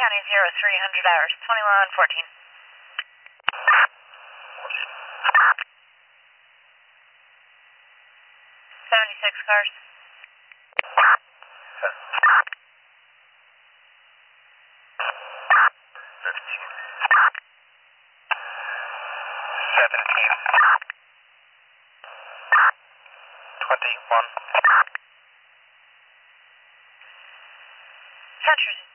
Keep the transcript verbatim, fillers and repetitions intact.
County zero three hundred hours, twenty-one fourteen. seventy-six cars. fifteen. seventeen. twenty-one. Century